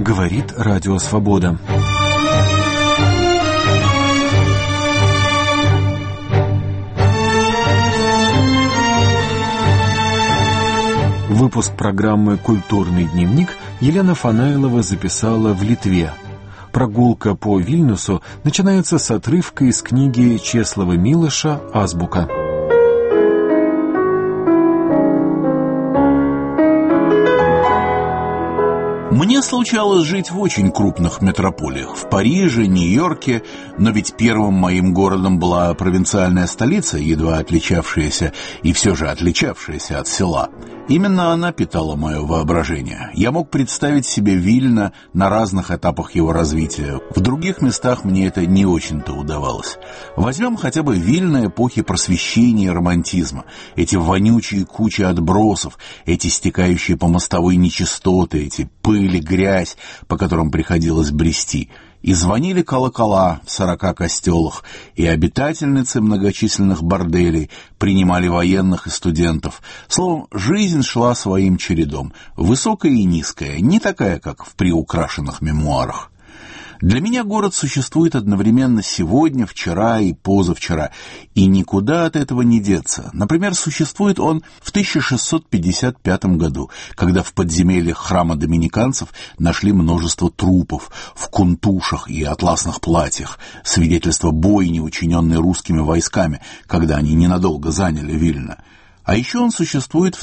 Говорит Радио Свобода. Выпуск программы «Культурный дневник» Елена Фанаилова записала в Литве. Прогулка по Вильнюсу начинается с отрывка из книги Чеслава Милоша «Азбука». Мне случалось жить в очень крупных метрополиях, в Париже, Нью-Йорке, но ведь первым моим городом была провинциальная столица, едва отличавшаяся и все же отличавшаяся от села. Именно она питала мое воображение. Я мог представить себе Вильно на разных этапах его развития. В других местах мне это не очень-то удавалось. Возьмем хотя бы Вильно эпохи просвещения и романтизма. Эти вонючие кучи отбросов, эти стекающие по мостовой нечистоты, эти пыль и грязь, по которым приходилось брести. И звонили колокола в 40 костелах, и обитательницы многочисленных борделей принимали военных и студентов. Словом, жизнь шла своим чередом, высокая и низкая, не такая, как в приукрашенных мемуарах. Для меня город существует одновременно сегодня, вчера и позавчера, и никуда от этого не деться. Например, существует он в 1655 году, когда в подземельях храма доминиканцев нашли множество трупов в кунтушах и атласных платьях, свидетельство бойни, учиненной русскими войсками, когда они ненадолго заняли Вильно. А еще он существует в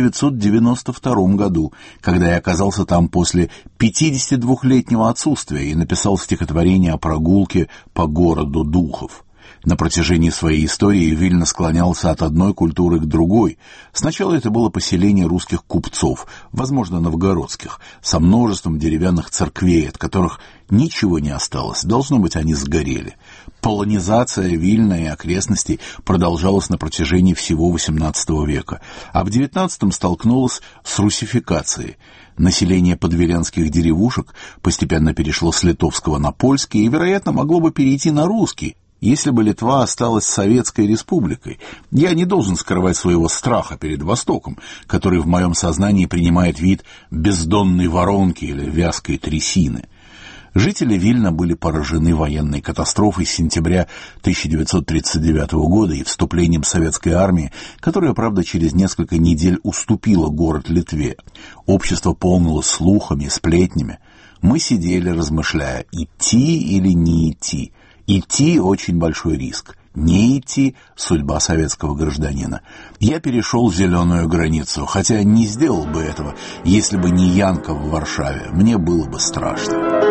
1992 году, когда я оказался там после 52-летнего отсутствия и написал стихотворение о прогулке по городу духов. На протяжении своей истории Вильно склонялся от одной культуры к другой. Сначала это было поселение русских купцов, возможно, новгородских, со множеством деревянных церквей, от которых ничего не осталось, должно быть, они сгорели. Полонизация Вильно и окрестностей продолжалась на протяжении всего XVIII века, а в XIX столкнулась с русификацией. Население подвиленских деревушек постепенно перешло с литовского на польский и, вероятно, могло бы перейти на русский, если бы Литва осталась Советской Республикой. Я не должен скрывать своего страха перед Востоком, который в моем сознании принимает вид бездонной воронки или вязкой трясины. Жители Вильно были поражены военной катастрофой сентября 1939 года и вступлением советской армии, которая, правда, через несколько недель уступила город Литве. Общество полнилось слухами, сплетнями. Мы сидели, размышляя, идти или не идти. Идти – очень большой риск. Не идти – судьба советского гражданина. Я перешел зеленую границу, хотя не сделал бы этого, если бы не Янка в Варшаве. Мне было бы страшно.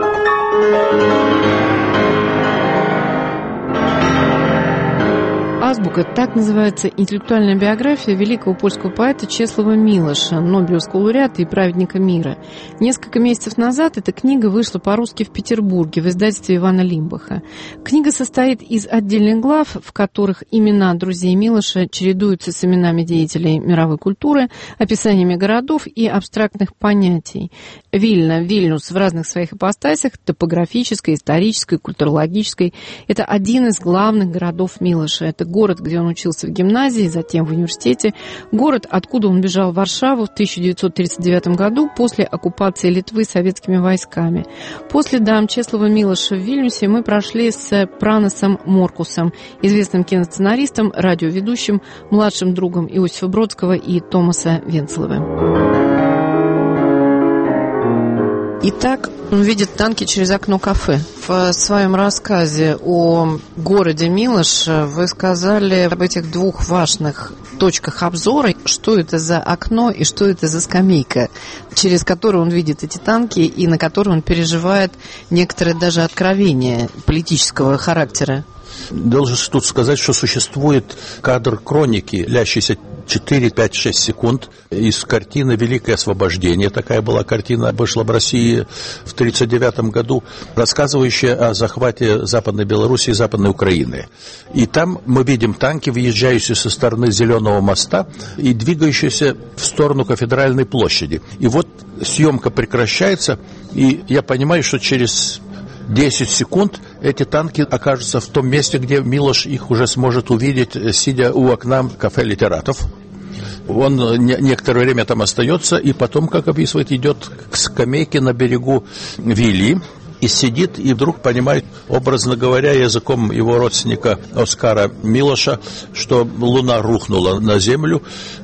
«Азбука» — так называется интеллектуальная биография великого польского поэта Чеслава Милоша, Нобелевского лауреата и праведника мира. Несколько месяцев назад эта книга вышла по-русски в Петербурге в издательстве Ивана Лимбаха. Книга состоит из отдельных глав, в которых имена друзей Милоша чередуются с именами деятелей мировой культуры, описаниями городов и абстрактных понятий. Вильно, Вильнюс в разных своих ипостасях, топографической, исторической, культурологической — это один из главных городов Милоша. Это город, где он учился в гимназии, затем в университете, город, откуда он бежал в Варшаву в 1939 году после оккупации Литвы советскими войсками. По следам Чеслава Милоша в Вильнюсе мы прошли с Пранасом Моркусом, известным киносценаристом, радиоведущим, младшим другом Иосифа Бродского и Томаса Венцелова. Итак, он видит танки через окно кафе. В своем рассказе о городе Милош вы сказали об этих двух важных точках обзора. Что это за окно и что это за скамейка, через которую он видит эти танки и на которой он переживает некоторые даже откровения политического характера? Должен тут сказать, что существует кадр хроники, длящийся 4, 5, 6 секунд из картины «Великое освобождение». Такая была картина, вышла в России в 1939 году, рассказывающая о захвате Западной Белоруссии и Западной Украины. И там мы видим танки, въезжающие со стороны Зеленого моста и двигающиеся в сторону Кафедральной площади. И вот съемка прекращается, и я понимаю, что через 10 секунд эти танки окажутся в том месте, где Милош их уже сможет увидеть, сидя у окна кафе «Литератов». Он некоторое время там остается, и потом, как описывает, идет к скамейке на берегу Вилли, и сидит, и вдруг понимает, образно говоря, языком его родственника Оскара Милоша, что луна рухнула на землю,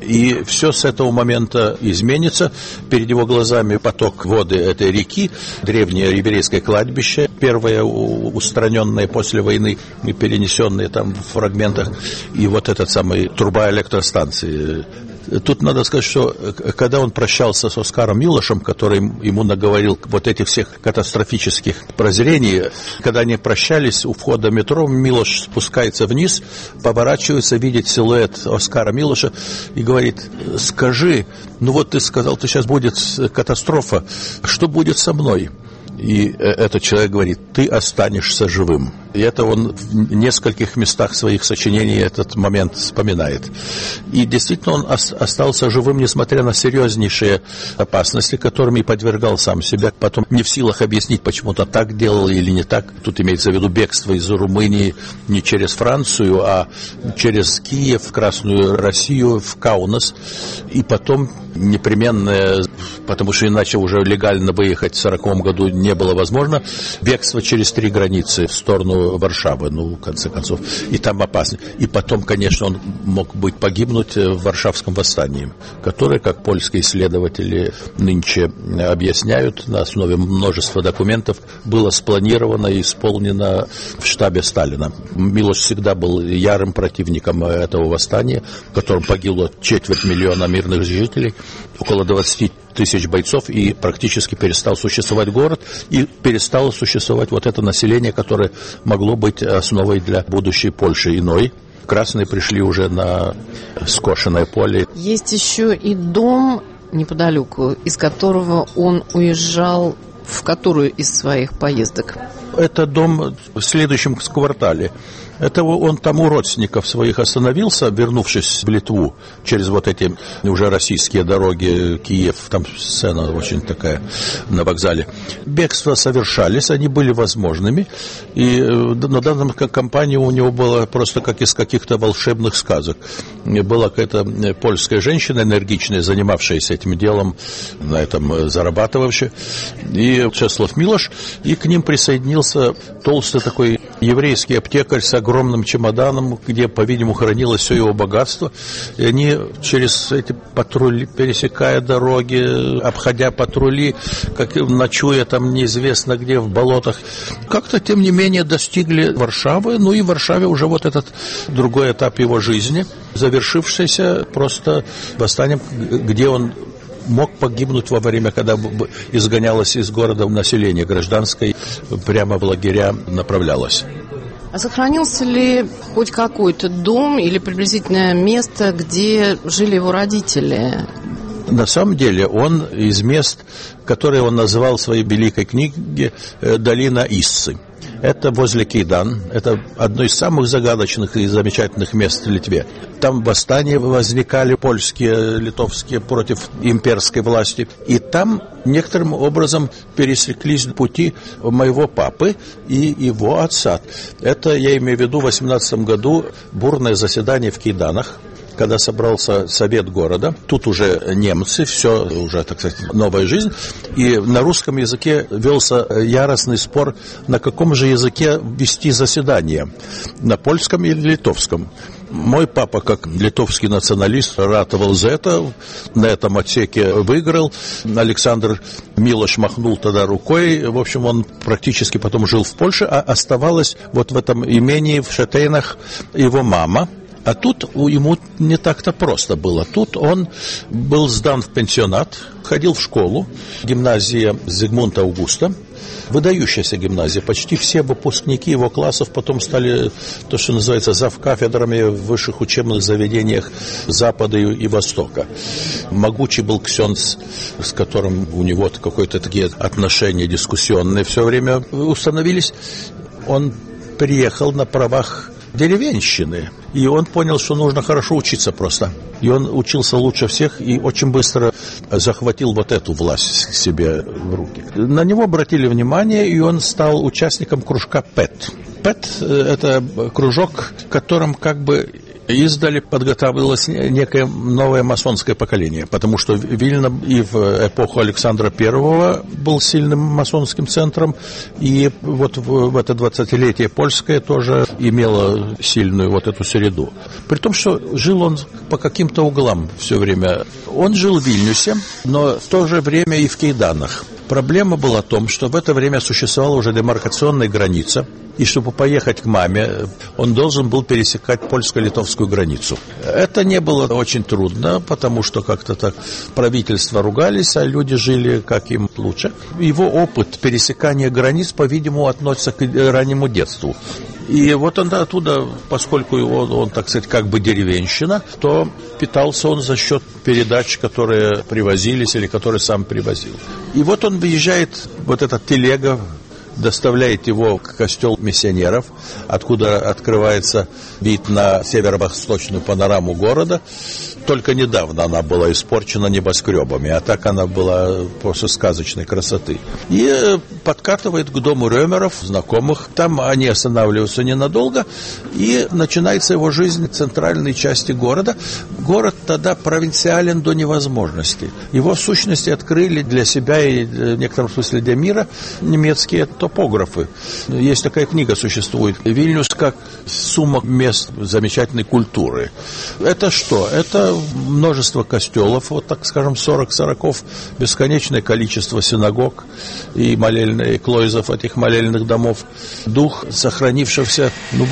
и все с этого момента изменится. Перед его глазами поток воды этой реки, древнее еврейское кладбище, первое устраненное после войны и перенесенное там в фрагментах, и вот этот самый труба электростанции. Тут надо сказать, что когда он прощался с Оскаром Милошем, который ему наговорил вот этих всех катастрофических прозрений, когда они прощались у входа в метро, Милош спускается вниз, поворачивается, видит силуэт Оскара Милоша и говорит: скажи, ну вот ты сказал, что сейчас будет катастрофа, что будет со мной? И этот человек говорит: ты останешься живым. И это он в нескольких местах своих сочинений этот момент вспоминает. И действительно он остался живым, несмотря на серьезнейшие опасности, которыми подвергал сам себя. Потом не в силах объяснить, почему-то так делал или не так. Тут имеется в виду бегство из Румынии не через Францию, а через Киев, Красную Россию, в Каунас. И потом непременное, потому что иначе уже легально выехать в 1940 году не было возможно, бегство через 3 границы в сторону Варшавы, в конце концов, и там опасно. И потом, конечно, он мог погибнуть в Варшавском восстании, которое, как польские исследователи нынче объясняют, на основе множества документов, было спланировано и исполнено в штабе Сталина. Милош всегда был ярым противником этого восстания, в котором погибло 250 000 мирных жителей, около 20 тысяч бойцов, и практически перестал существовать город, и перестало существовать вот это население, которое могло быть основой для будущей Польши иной. Красные пришли уже на скошенное поле. Есть еще и дом неподалеку, из которого он уезжал в которую из своих поездок? Это дом в следующем квартале. Это он там у родственников своих остановился, вернувшись в Литву через вот эти уже российские дороги, Киев, там сцена очень такая на вокзале. Бегства совершались, они были возможными, и на данном компании у него было просто как из каких-то волшебных сказок. Была какая-то польская женщина энергичная, занимавшаяся этим делом, на этом зарабатывавшая, и Чеслав Милош, и к ним присоединился толстый такой еврейский аптекарь с огромным чемоданом, где, по-видимому, хранилось все его богатство. И они через эти патрули, пересекая дороги, обходя патрули, как ночуя там неизвестно где, в болотах, как-то, тем не менее, достигли Варшавы. Ну и в Варшаве уже вот этот другой этап его жизни, завершившийся просто восстанием, где он мог погибнуть во время, когда изгонялось из города население гражданское, прямо в лагеря направлялось. А сохранился ли хоть какой-то дом или приблизительное место, где жили его родители? На самом деле он из мест, которые он назвал в своей великой книге «Долина Иссы». Это возле Кейдан, это одно из самых загадочных и замечательных мест в Литве. Там восстания возникали польские, литовские против имперской власти. И там некоторым образом пересеклись пути моего папы и его отца. Это, я имею в виду, в 18 году бурное заседание в Кейданах, когда собрался совет города. Тут уже немцы, все уже, так сказать, новая жизнь. И на русском языке велся яростный спор, на каком же языке вести заседание, на польском или литовском. Мой папа, как литовский националист, ратовал за это, на этом отсеке выиграл. Александр Милош махнул тогда рукой. В общем, он практически потом жил в Польше, а оставалась вот в этом имении в Шетейнах его мама. А тут ему не так-то просто было. Тут он был сдан в пенсионат, ходил в школу, гимназия Зигмунда Аугуста, выдающаяся гимназия. Почти все выпускники его классов потом стали, то, что называется, завкафедрами в высших учебных заведениях Запада и Востока. Могучий был ксенц, с которым у него какие-то такие отношения дискуссионные все время установились. Он приехал на правах деревенщины, и он понял, что нужно хорошо учиться просто. И он учился лучше всех и очень быстро захватил вот эту власть себе в руки. На него обратили внимание, и он стал участником кружка ПЭТ. ПЭТ – это кружок, в котором как бы издали подготавливалось некое новое масонское поколение, потому что Вильно и в эпоху Александра I был сильным масонским центром, и вот в это 20-летие польское тоже имело сильную вот эту среду. При том, что жил он по каким-то углам все время. Он жил в Вильнюсе, но в то же время и в Кейданах. Проблема была в том, что в это время существовала уже демаркационная граница, и чтобы поехать к маме, он должен был пересекать польско-литовскую границу. Это не было очень трудно, потому что как-то так правительства ругались, а люди жили как им лучше. Его опыт пересекания границ, по-видимому, относится к раннему детству. И вот он оттуда, поскольку он, так сказать, как бы деревенщина, то питался он за счет передач, которые привозились или которые сам привозил. И вот он выезжает, вот эта телега, доставляет его к костелу миссионеров, откуда открывается вид на северо-восточную панораму города. Только недавно она была испорчена небоскребами, а так она была просто сказочной красоты. И подкатывает к дому Рёмеров, знакомых. Там они останавливаются ненадолго, и начинается его жизнь в центральной части города. Город тогда провинциален до невозможности. Его в сущности открыли для себя и в некотором смысле для мира немецкие топографы. Есть такая книга, существует. «Вильнюс как сумма мест замечательной культуры». Это что? Это множество костелов, вот так скажем, 40 бесконечное количество синагог и клойзов этих молельных домов. Дух сохранившегося,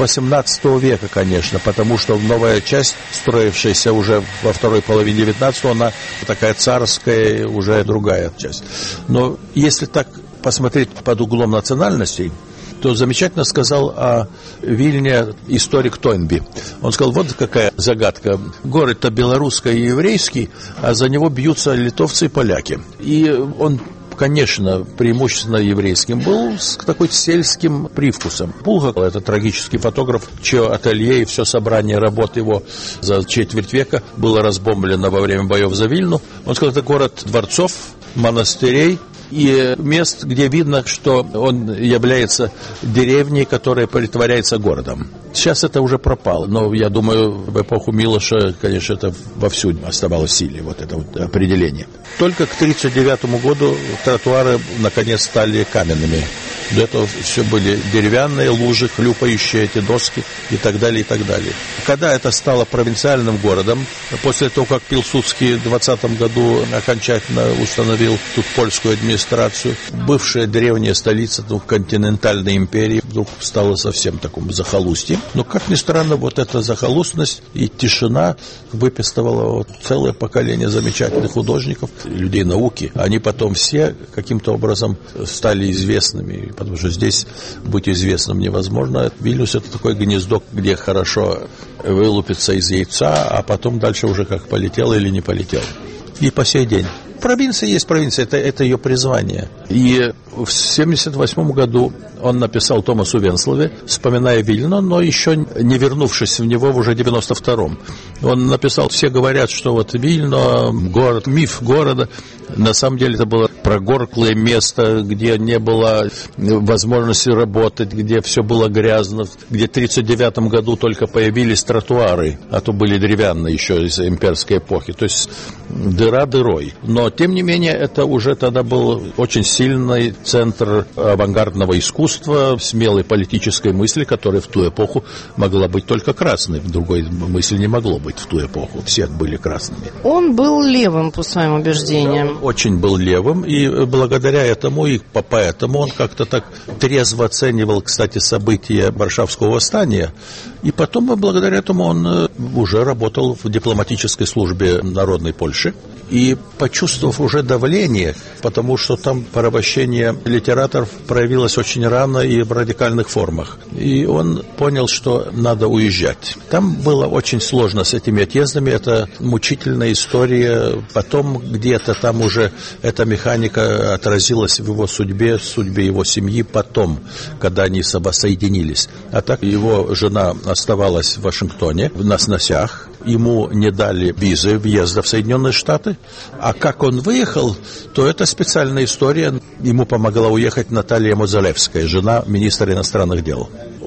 18 века, конечно, потому что новая часть, строившаяся уже во второй половине 19-го, она такая царская, уже другая часть. Но если так посмотреть под углом национальностей, то замечательно сказал о Вильне историк Тойнби. Он сказал, вот какая загадка. Город-то белорусский и еврейский, а за него бьются литовцы и поляки. И он, конечно, преимущественно еврейским был, с такой сельским привкусом. Булгаков, это трагический фотограф, чье ателье и все собрание работ его за четверть века было разбомблено во время боев за Вильну. Он сказал, это город дворцов, монастырей, и мест, где видно, что он является деревней, которая притворяется городом. Сейчас это уже пропало, но я думаю, в эпоху Милоша, конечно, это вовсю оставалось в силе, вот это вот определение. Только к 1939 году тротуары, наконец, стали каменными. До этого все были деревянные лужи, хлюпающие эти доски и так далее, и так далее. Когда это стало провинциальным городом, после того, как Пилсудский в 20 году окончательно установил тут польскую администрацию, бывшая древняя столица континентальной империи вдруг стала совсем таким захолустьем. Но, как ни странно, вот эта захолустность и тишина выписывала вот целое поколение замечательных художников, людей науки. Они потом все каким-то образом стали известными, потому что здесь быть известным невозможно. Вильнюс — это такое гнездо, где хорошо вылупиться из яйца, а потом дальше уже как полетел или не полетел. И по сей день. Провинция есть провинция, это ее призвание. И в 1978 году он написал Томасу Венслове, вспоминая Вильно, но еще не вернувшись в него в уже 92-м. Он написал, все говорят, что вот Вильно, город, миф города, на самом деле это было прогорклое место, где не было возможности работать, где все было грязно, где в 1939 году только появились тротуары, а то были деревянные еще из имперской эпохи, то есть дыра дырой. Но, тем не менее, это уже тогда был очень сильный центр авангардного искусства, смелой политической мысли, которая в ту эпоху могла быть только красной. Другой мысли не могло быть в ту эпоху. Все были красными. Он был левым, по своим убеждениям. Он очень был левым, и благодаря этому, и поэтому он как-то так трезво оценивал, кстати, события Варшавского восстания. И потом, благодаря этому, он уже работал в дипломатической службе Народной Польши. И почувствовав уже давление, потому что там порабощение литераторов проявилось очень рано и в радикальных формах. И он понял, что надо уезжать. Там было очень сложно с этими отъездами, это мучительная история. Потом где-то там уже эта механика отразилась в его судьбе, в судьбе его семьи потом, когда они соединились. А так его жена оставалась в Вашингтоне на сносях. Ему не дали визы въезда в Соединенные Штаты. А как он выехал, то это специальная история. Ему помогла уехать Наталья Мозалевская, жена министра иностранных дел.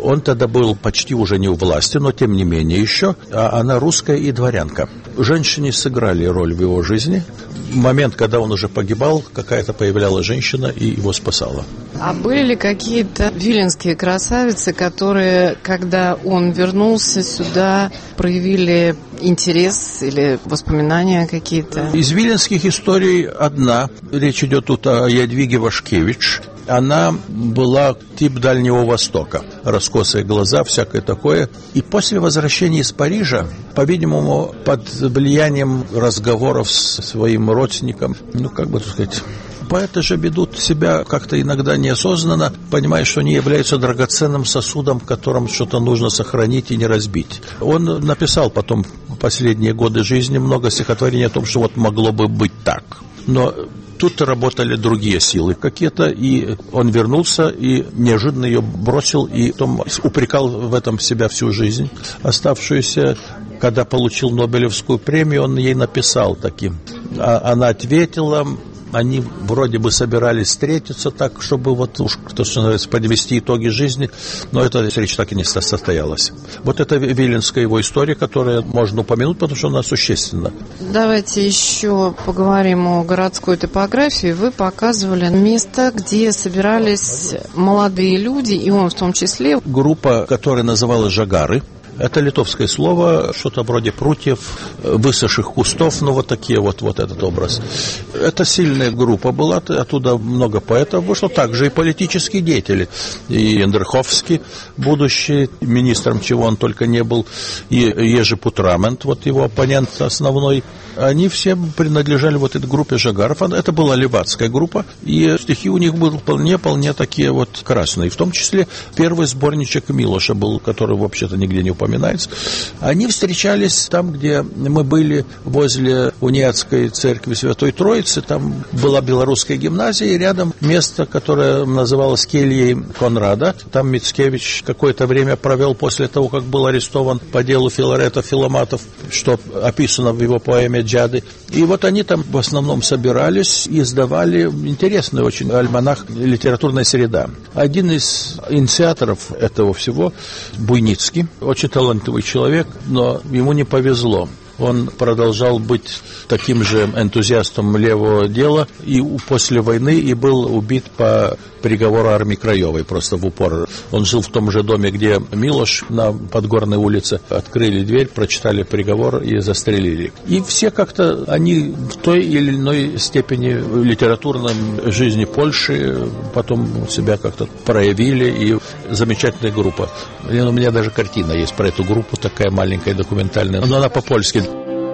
Он тогда был почти уже не у власти, но тем не менее еще. А она русская и дворянка. Женщины сыграли роль в его жизни. В момент, когда он уже погибал, какая-то появлялась женщина и его спасала. А были ли какие-то виленские красавицы, которые, когда он вернулся сюда, проявили интерес или воспоминания какие-то? Из виленских историй одна. Речь идет тут о Ядвиге Вашкевич. Она была тип Дальнего Востока. Раскосые глаза, всякое такое. И после возвращения из Парижа, по-видимому, под влиянием разговоров с своим родственником, поэты же ведут себя как-то иногда неосознанно, понимая, что они являются драгоценным сосудом, в котором что-то нужно сохранить и не разбить. Он написал потом в последние годы жизни много стихотворений о том, что вот могло бы быть так. Но тут работали другие силы какие-то, и он вернулся и неожиданно ее бросил, и потом упрекал в этом себя всю жизнь оставшуюся. Когда получил Нобелевскую премию, он ей написал таким. Она ответила... Они вроде бы собирались встретиться так, чтобы вот уж, что называется, подвести итоги жизни, но эта встреча так и не состоялась. Вот это виленская его история, которую можно упомянуть, потому что она существенна. Давайте еще поговорим о городской топографии. Вы показывали места, где собирались молодые люди, и он в том числе. Группа, которая называлась «Жагары». Это литовское слово, что-то вроде прутьев, высохших кустов, вот такие вот этот образ. Это сильная группа была, оттуда много поэтов вышло, также и политические деятели. И Яндриховский, будущий министром, чего он только не был, и Ежи Путрамент, вот его оппонент основной. Они все принадлежали вот этой группе Жагаров. Это была левацкая группа, и стихи у них были вполне такие вот красные. В том числе первый сборничек Милоша был, который вообще-то нигде не упоминается. Они встречались там, где мы были, возле Униатской церкви Святой Троицы. Там была белорусская гимназия, и рядом место, которое называлось кельей Конрада. Там Мицкевич какое-то время провел после того, как был арестован по делу Филарета Филоматов, что описано в его поэме «Джады». И вот они там в основном собирались и издавали интересный очень альманах «Литературная среда». Один из инициаторов этого всего, Буйницкий, очень талантливый человек, но ему не повезло. Он продолжал быть таким же энтузиастом левого дела и после войны и был убит по приговору армии Краевой, просто в упор. Он жил в том же доме, где Милош, на Подгорной улице. Открыли дверь, прочитали приговор и застрелили. И все как-то, они в той или иной степени в литературной жизни Польши потом себя как-то проявили, и замечательная группа. У меня даже картина есть про эту группу, такая маленькая, документальная, но она по-польски.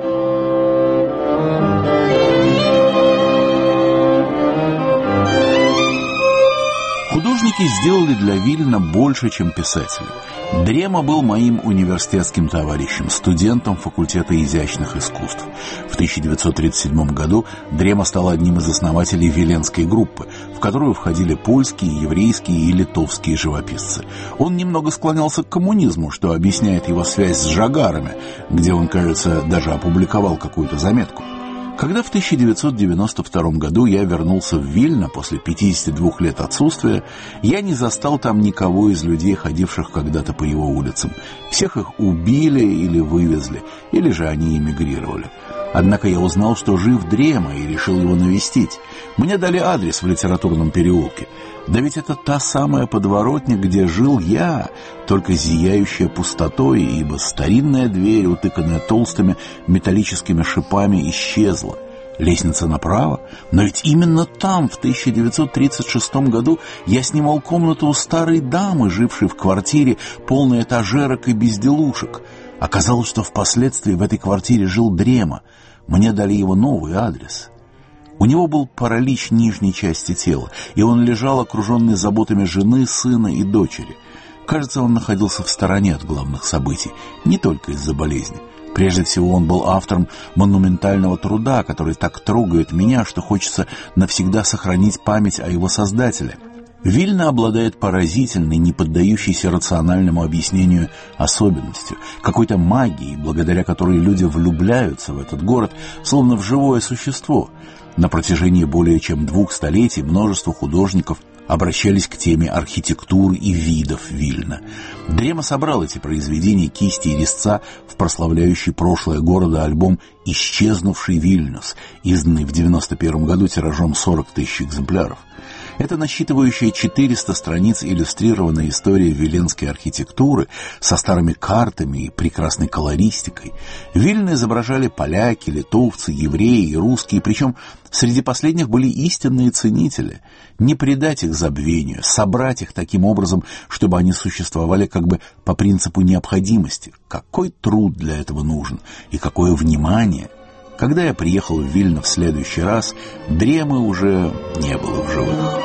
Художники сделали для Вильна больше, чем писатели. Дрема был моим университетским товарищем, студентом факультета изящных искусств. В 1937 году Дрема стал одним из основателей Виленской группы, в которую входили польские, еврейские и литовские живописцы. Он немного склонялся к коммунизму, что объясняет его связь с Жагарами, где он, кажется, даже опубликовал какую-то заметку. Когда в 1992 году я вернулся в Вильно после 52 лет отсутствия, я не застал там никого из людей, ходивших когда-то по его улицам. Всех их убили или вывезли, или же они эмигрировали. Однако я узнал, что жив Дрема, и решил его навестить. Мне дали адрес в литературном переулке. Да ведь это та самая подворотня, где жил я, только зияющая пустотой, ибо старинная дверь, утыканная толстыми металлическими шипами, исчезла. Лестница направо, но ведь именно там, в 1936 году, я снимал комнату у старой дамы, жившей в квартире, полной этажерок и безделушек. Оказалось, что впоследствии в этой квартире жил Дрема. Мне дали его новый адрес. У него был паралич нижней части тела, и он лежал, окруженный заботами жены, сына и дочери. Кажется, он находился в стороне от главных событий, не только из-за болезни. Прежде всего, он был автором монументального труда, который так трогает меня, что хочется навсегда сохранить память о его создателе. Вильно обладает поразительной, не поддающейся рациональному объяснению особенностью, какой-то магией, благодаря которой люди влюбляются в этот город, словно в живое существо. На протяжении более чем 2 столетий множество художников обращались к теме архитектуры и видов Вильна. Дрема собрал эти произведения кисти и резца в прославляющий прошлое города альбом «Исчезнувший Вильнюс», изданный в 1991 году тиражом 40 тысяч экземпляров. Это насчитывающая 400 страниц иллюстрированная история виленской архитектуры со старыми картами и прекрасной колористикой. Вильны изображали поляки, литовцы, евреи и русские, причем среди последних были истинные ценители. Не предать их забвению, собрать их таким образом, чтобы они существовали как бы по принципу необходимости. Какой труд для этого нужен и какое внимание! Когда я приехал в Вильно в следующий раз, Дремы уже не было в живых.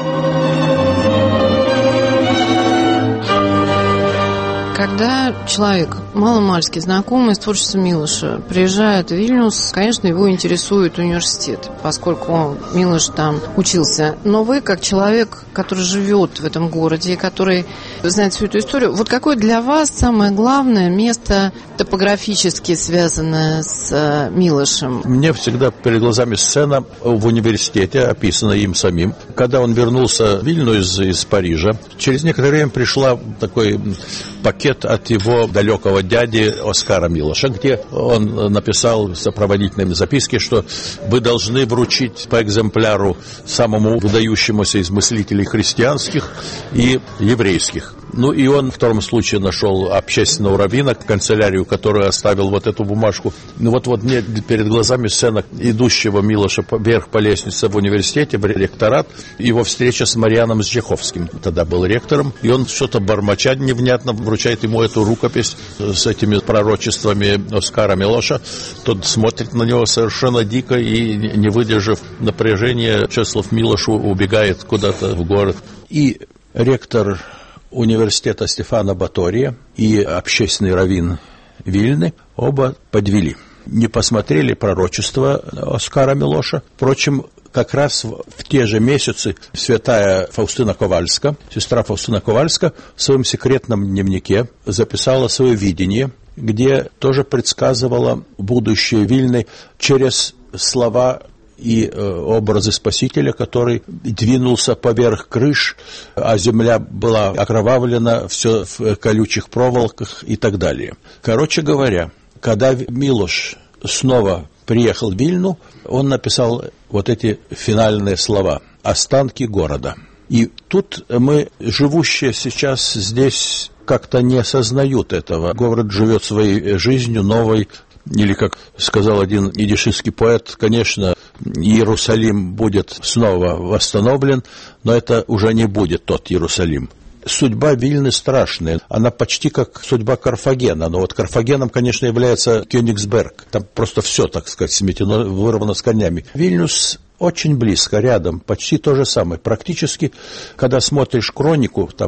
Когда человек, маломальски знакомый с творчеством Милоша, приезжает в Вильнюс, конечно, его интересует университет, поскольку Милош там учился. Но вы, как человек, который живет в этом городе, который знает всю эту историю, вот какое для вас самое главное место топографически связанное с Милошем? Мне всегда перед глазами сцена в университете, описанная им самим. Когда он вернулся в Вильну из Парижа, через некоторое время пришла такой пакет от его далекого дяди Оскара Милоша, где он написал в сопроводительной записке, что вы должны вручить по экземпляру самому выдающемуся из мыслителей христианских и еврейских. Ну и он в втором случае нашел общественного раввина, канцелярию, которую оставил вот эту бумажку. Ну вот мне перед глазами сцена идущего Милоша вверх по лестнице в университете, в ректорат, его встреча с Марианом Зджеховским, тогда был ректором, и он что-то бормоча невнятно вручает ему эту рукопись с этими пророчествами Оскара Милоша. Тот смотрит на него совершенно дико и, не выдержав напряжения, Чеслав Милош убегает куда-то в город. И ректор университета Стефана Батория и общественный раввин Вильны оба подвели. Не посмотрели пророчество Оскара Милоша. Впрочем, как раз в те же месяцы святая Фаустина Ковальска, сестра Фаустина Ковальска, в своем секретном дневнике записала свое видение, где тоже предсказывала будущее Вильны через слова и образы Спасителя, который двинулся поверх крыш, а земля была окровавлена, все в колючих проволоках и так далее. Короче говоря, когда Милош снова приехал в Вильну, он написал вот эти финальные слова «Останки города». И тут мы, живущие сейчас здесь, как-то не осознают этого. Город живет своей жизнью новой. Или, как сказал один идишистский поэт, конечно, Иерусалим будет снова восстановлен, но это уже не будет тот Иерусалим. Судьба Вильны страшная, она почти как судьба Карфагена, но вот Карфагеном, конечно, является Кёнигсберг, там просто все, так сказать, сметено, вырвано с корнями. Вильнюс очень близко, рядом, почти то же самое. Практически, когда смотришь хронику, там,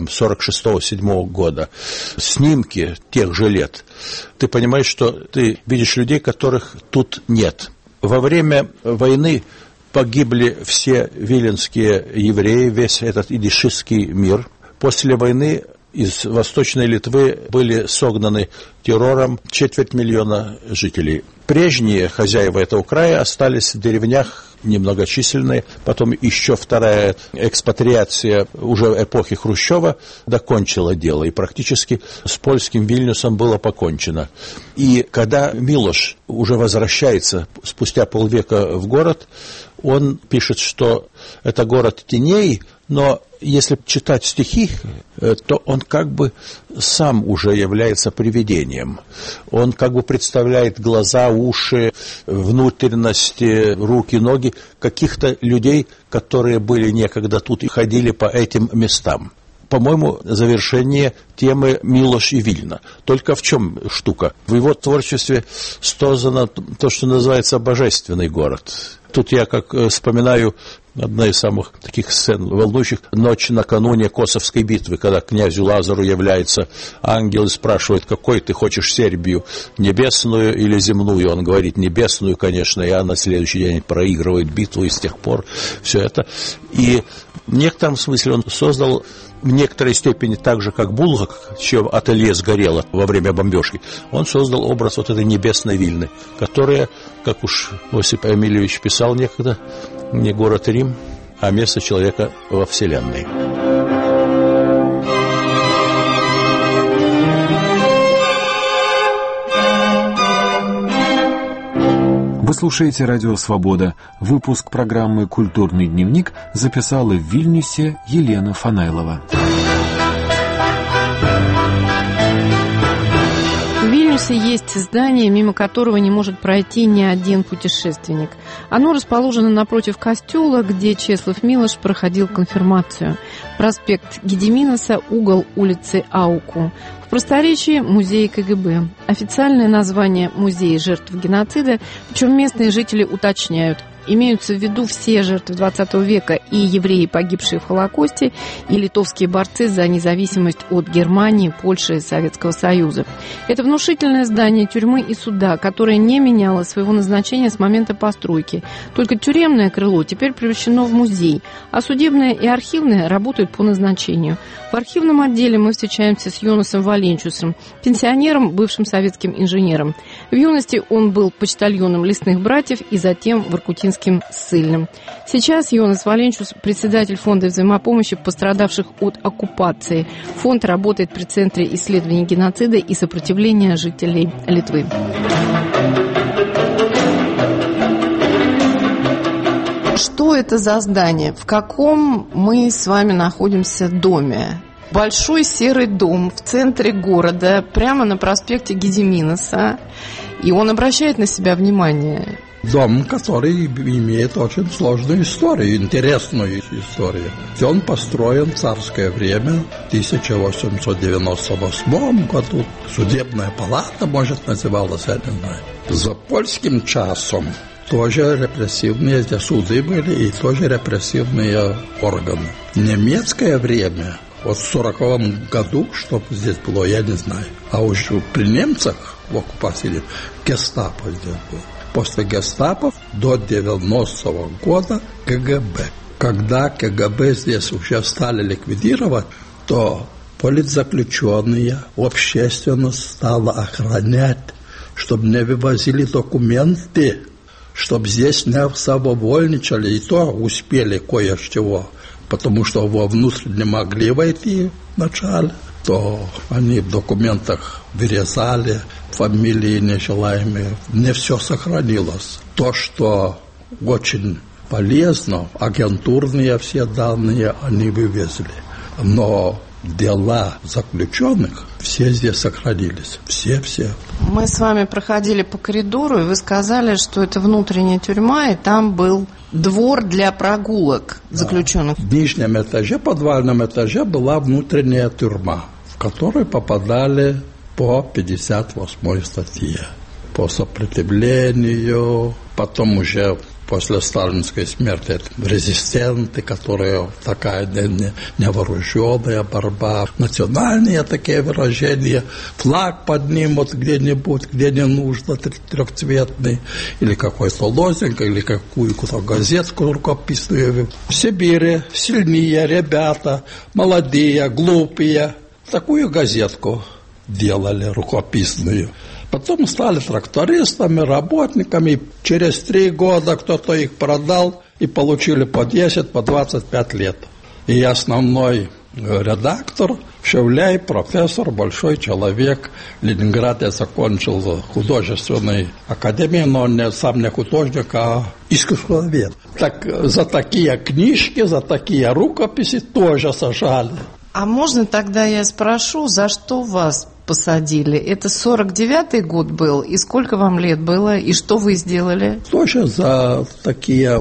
46-47 года, снимки тех же лет, ты понимаешь, что ты видишь людей, которых тут нет. Во время войны погибли все виленские евреи, весь этот идишистский мир. После войны из Восточной Литвы были согнаны террором 250 000 жителей. Прежние хозяева этого края остались в деревнях, немногочисленные. Потом еще вторая экспатриация уже эпохи Хрущева докончила дело. И практически с польским Вильнюсом было покончено. И когда Милош уже возвращается спустя полвека в город, он пишет, что это город теней, но если читать стихи, то он как бы сам уже является привидением. Он как бы представляет глаза, уши, внутренности, руки, ноги каких-то людей, которые были некогда тут и ходили по этим местам. По-моему, завершение темы Милош и Вильна. Только в чем штука? В его творчестве создано то, что называется божественный город. Тут я как вспоминаю одна из самых таких сцен волнующих, ночь накануне Косовской битвы, когда князю Лазару является ангел и спрашивает, какой ты хочешь Сербию, небесную или земную? Он говорит, небесную, конечно, и на следующий день проигрывает битву, и с тех пор все это. И в некотором смысле он создал в некоторой степени так же, как Булгак, чье ателье сгорело во время бомбежки, он создал образ вот этой небесной Вильны, которая, как уж Осип Эмильевич писал некогда, не город Рим, а место человека во Вселенной. Вы слушаете «Радио Свобода». Выпуск программы «Культурный дневник» записала в Вильнюсе Елена Фанайлова. В Вильнюсе есть здание, мимо которого не может пройти ни один путешественник. Оно расположено напротив костела, где Чеслав Милош проходил конфирмацию. Проспект Гедиминаса, угол улицы Ауку. В просторечии музей КГБ. Официальное название «Музей жертв геноцида», причем местные жители уточняют. Имеются в виду все жертвы XX века, и евреи, погибшие в Холокосте, и литовские борцы за независимость от Германии, Польши и Советского Союза. Это внушительное здание тюрьмы и суда, которое не меняло своего назначения с момента постройки. Только тюремное крыло теперь превращено в музей, а судебное и архивное работают по назначению. В архивном отделе мы встречаемся с Йонасом Валенчусом, пенсионером, бывшим советским инженером. В юности он был почтальоном лесных братьев и затем воркутинским ссыльным. Сейчас Йонас Валенчус – председатель фонда взаимопомощи пострадавших от оккупации. Фонд работает при Центре исследований геноцида и сопротивления жителей Литвы. Что это за здание? В каком мы с вами находимся доме? Большой серый дом в центре города, прямо на проспекте Гедиминаса. И он обращает на себя внимание. Дом, который имеет очень сложную историю, интересную историю. Он построен в царское время, в 1898 году. Судебная палата, может, называлась, я не знаю. За польским часом тоже репрессивные здесь суды были и тоже репрессивные органы. В немецкое время, вот в 1940 году, что здесь было, я не знаю. А уж при немцах в оккупации гестапо здесь было. После гестапо до 90-го года КГБ. Когда КГБ здесь уже стали ликвидировать, то политзаключенные, общественность стала охранять, чтобы не вывозили документы, чтобы здесь не самовольничали, и то успели кое-чего, потому что вовнутрь не могли войти вначале, то они в документах вырезали фамилии нежелаемые. Не все сохранилось. То, что очень полезно, агентурные все данные они вывезли. Но дела заключенных все здесь сохранились. Все. Мы с вами проходили по коридору, и вы сказали, что это внутренняя тюрьма, и там был двор для прогулок заключенных. В нижнем этаже, подвальном этаже была внутренняя тюрьма, в которую попадали по 58 статье. По сопротивлению, потом уже после сталинской смерти резистенты, которые такая невооруженная борьба, национальные такие выражения, флаг поднимут где-нибудь, где не нужно, трехцветный, или какой-то лозунг, или какую-то газетку рукописную. В Сибири сильнее ребята, молодые, глупые. Такую газетку делали рукописную. Потом стали трактористами, работниками. Через 3 года кто-то их продал и получили по 10, по 25 лет. И основной редактор Шевляй, профессор, большой человек. В Ленинграде закончил художественную академию, но он сам не художник, а искусствовед. Так за такие книжки, за такие рукописи тоже сажали. А можно тогда я спрошу, за что вас посадили? Это 49-й год был, и сколько вам лет было, и что вы сделали? Тоже за такие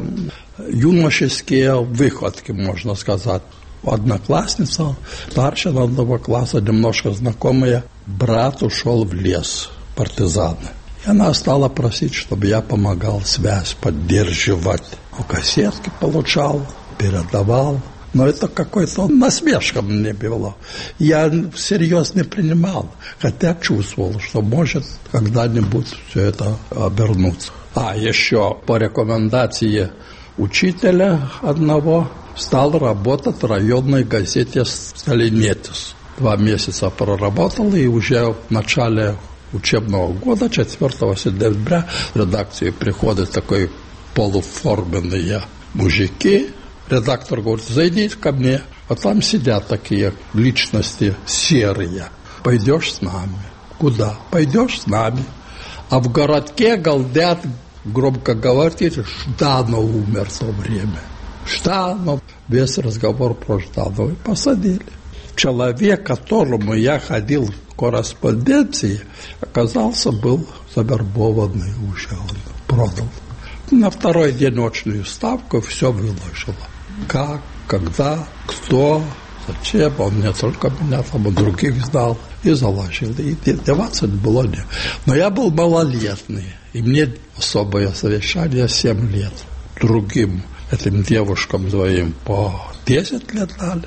юношеские выходки, можно сказать. Одноклассница, старшая одного класса, немножко знакомая, брат ушел в лес, партизаны. И она стала просить, чтобы я помогал связь поддерживать. Кассетки получал, передавал. Но это какой-то насмешка мне было. Я всерьез не принимал, хотя чувствовал, что может когда-нибудь все это обернуться. А еще по рекомендации учителя одного стал работать в районной газете «Сталинетис». 2 месяца проработал, и уже в начале учебного года, 4 сентября, в редакцию приходят такие полуформенные мужики. Редактор говорит: зайдите ко мне, а там сидят такие личности серые. Пойдешь с нами? Куда? Пойдешь с нами. А в городке галдят громкоговоритель, Жданов умер в то время. Жданов, весь разговор про Жданова. И посадили. Человек, которому я ходил в корреспонденции, оказался, был завербованный уже, он продал. На второй день очную ставку все выложило. Как, когда, кто, зачем, он не только меня, там и других знал, и заложил. И деваться было не. Но я был малолетний, и мне особое совещание 7 лет. Другим этим девушкам двоим по 10 лет дали.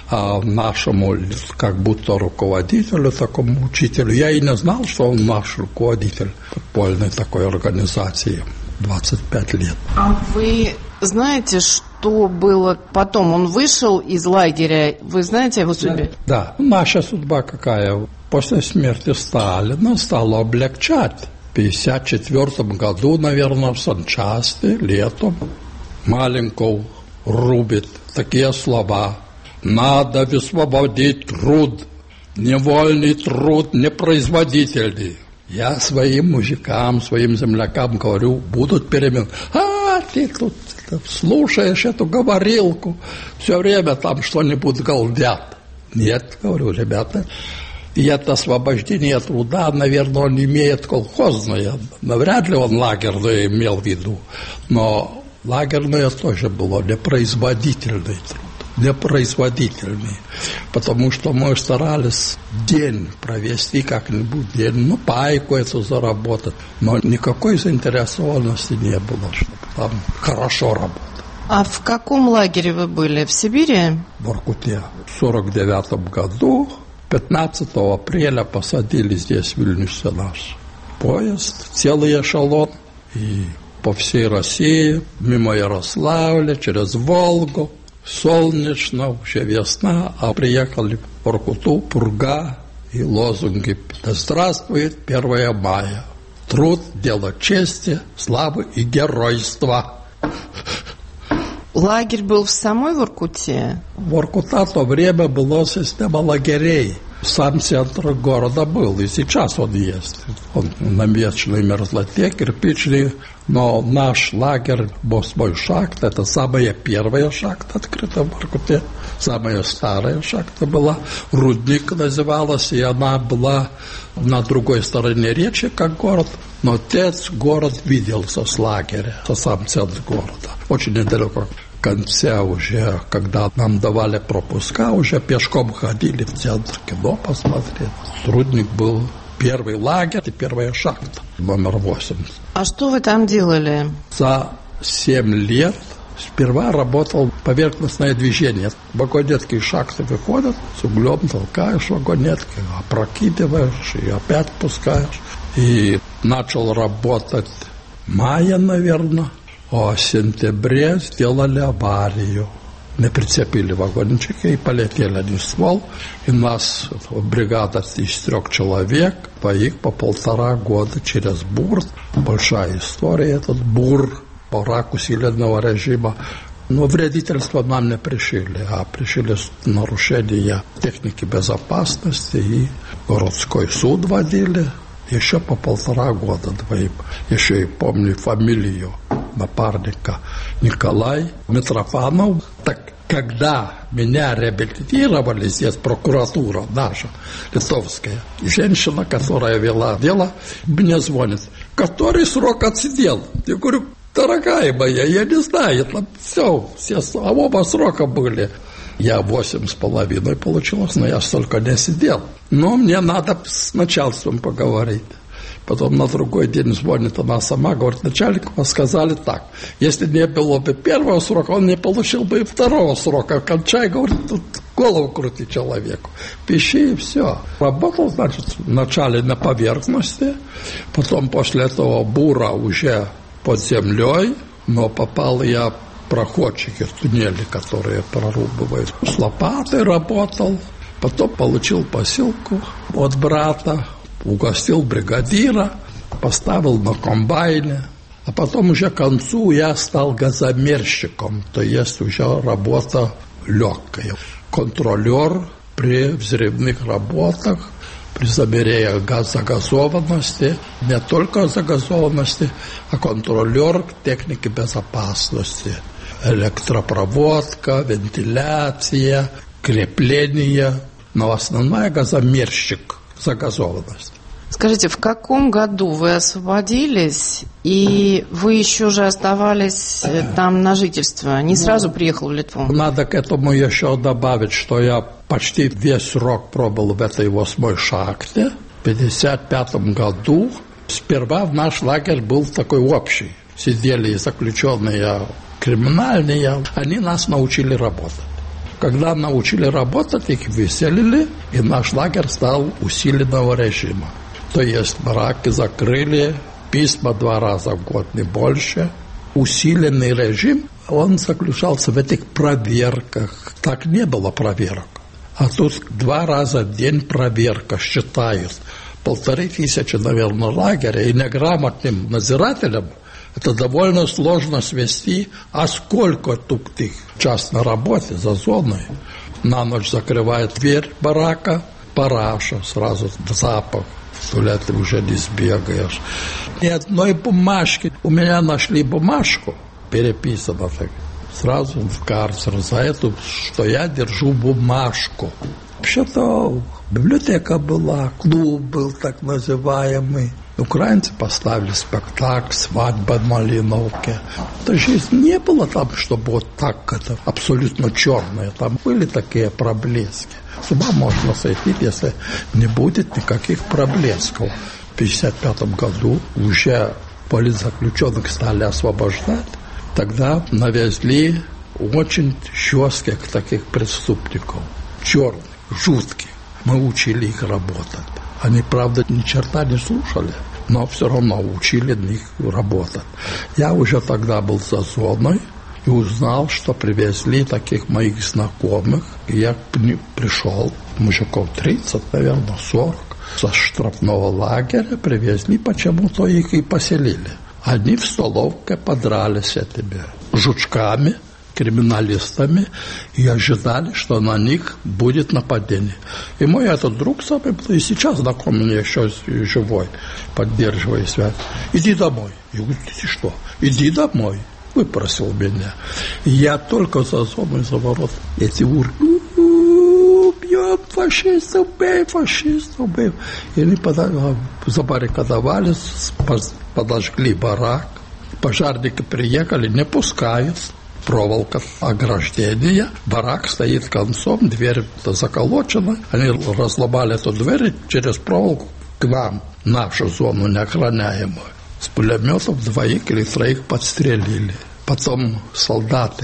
А нашему, как будто руководителю, такому учителю, я и не знал, что он наш руководитель подпольной такой организации, 25 лет. А вы знаете, что было потом? Он вышел из лагеря, вы знаете о его судьбе? Да. Наша судьба какая? После смерти Сталина стала облегчать. В 1954 году, наверное, в санчасти, летом, Маленков рубит такие слова: надо высвободить труд, невольный труд, непроизводительный. Я своим мужикам, своим землякам говорю, будут перемены. А ты тут слушаешь эту говорилку, все время там что-нибудь галдят. Нет, говорю, ребята, и это освобождение труда, наверное, он имеет колхозное. Навряд ли он лагерное имел в виду, но лагерное тоже было непроизводительный труд. Непроизводительный, потому что мы старались день провести как-нибудь день, пайку эту заработать, но никакой заинтересованности не было, чтобы там хорошо работать. А в каком лагере вы были? В Сибири? В Воркуте. В 1949 году, 15 апреля посадили здесь в Вильнюсе наш поезд, целый эшелон, и по всей России, мимо Ярославля, через Волгу. Солнечно, уже весна, а приехали в Воркуту, пурга и лозунги. Да здравствует 1 мая. Труд, дело чести, славы и геройства. Лагерь был в самой Воркуте? Воркута в то время была система лагерей. Сам центр города был, и сейчас он есть. Он на вечной мерзлоте, кирпичный, но наш лагерь, 8-й шахта, это самая первая шахта открыта в Воркуте, самая старая шахта была, Рудник называлась, и она была на другой стороне речи, как город, но отец город виделся с лагеря, со сам центр города, очень недалеко. В конце уже, когда нам давали пропуска, уже пешком ходили в центр кино посмотреть. Рудник был первый лагерь и первая шахта, номер 8. А что вы там делали? За 7 лет сперва работал поверхностное движение. Вагонетки шахты выходят, с углем толкаешь вагонетки, опрокидываешь и опять пускаешь. И начал работать в мае, наверное. А в сентябре сделали аварию. Не прицепили вагончики и полетели они в ствол. И нас бригада из 3 человек, их по 1,5 года через Бур. Большая история этот Бур, враг усиленного режима. Но вредительство нам не пришили, а пришили нарушения техники безопасности. И городской суд водили. Еще по 1,5 года двоим. Еще и помню фамилию напарника Николай Митрофанов. Так когда меня реабилитировали здесь, прокуратура наша, литовская, женщина, которая вела дело, мне звонит: который срок отсидел? Я говорю: дорогая моя, я не знаю, там все оба срока были. Я 8,5 получилось, но я столько не сидел. Но мне надо с начальством поговорить. Потом на другой день звонит она сама, говорит: начальнику сказали так: если не было бы 1 срока, он не получил бы и 2 срока. Кончай, говорит, тут голову крути человеку. Пиши и все. Работал, значит, вначале на поверхности, потом после этого бура уже под землей, но попал я проходчики в туннели, которые прорубывают. С лопатой работал, потом получил посылку от брата, угостил бригадира, поставил на комбайне, а потом уже к концу я стал газомерщиком, то есть уже работа легкая. Контролер при взрывных работах, при замерении загазованности, не только загазованности, а контролер техники безопасности. Электропроводка, вентиляция, крепление, но основной газомерщик загазованности. Скажите, в каком году вы освободились, и вы еще же оставались там на жительство? Не сразу приехал в Литву? Надо к этому еще добавить, что я почти весь срок пробыл в этой 8-й шахте. В 1955 году сперва наш лагерь был такой общий. Сидели заключенные криминальные, они нас научили работать. Когда научили работать, их выселили, и наш лагерь стал усиленного режима. То есть бараки закрыли, письма 2 раза в год, не больше. Усиленный режим, он заключался в этих проверках. Так не было проверок. А тут 2 раза в день проверка, считают. 1500, наверное, лагеря, и неграмотным надзирателям это довольно сложно свести, а сколько тут их час на работе за зоной. На ночь закрывает дверь барака, параша, сразу запах. В туалете уже не сбегаешь. Ни одной бумажки. У меня нашли бумажку, переписано так. Сразу в карцер за это, что я держу бумажку. Вообще-то библиотека была, клуб был так называемый. Украинцы поставили спектакль «Свадьба в Малиновке». То жизнь не было там, чтобы вот так это абсолютно черное. Там были такие проблески. С ума можно сойти, если не будет никаких проблесков. В 1955 году уже политзаключенных стали освобождать. Тогда навезли очень жестких таких преступников. Черных, жутких. Мы учили их работать. Они, правда, ни черта не слушали, но все равно учили их работать. Я уже тогда был за зоной и узнал, что привезли таких моих знакомых. И я пришел, мужиков 30, наверное, 40, со штрафного лагеря привезли, почему-то их и поселили. Они в столовке подрались с этими жучками, криминалистами, и ожидали, что на них будет нападение. И мой этот друг самый, и сейчас знакомый, еще живой, поддерживая связь. Иди домой. Я говорю, ты что? Иди домой. Выпросил меня. И я только за зоной, за ворот. Эти урки, бьем фашистов, бей фашистов, бей. И они забаррикадовались, подожгли барак. Пожарники приехали, не пускают. Проволока ограждения, барак стоит концом, дверь заколочена. Они разломали эту дверь через проволоку к нам, нашу зону неохраняемую. С пулеметов 2 или 3 подстрелили. Потом солдаты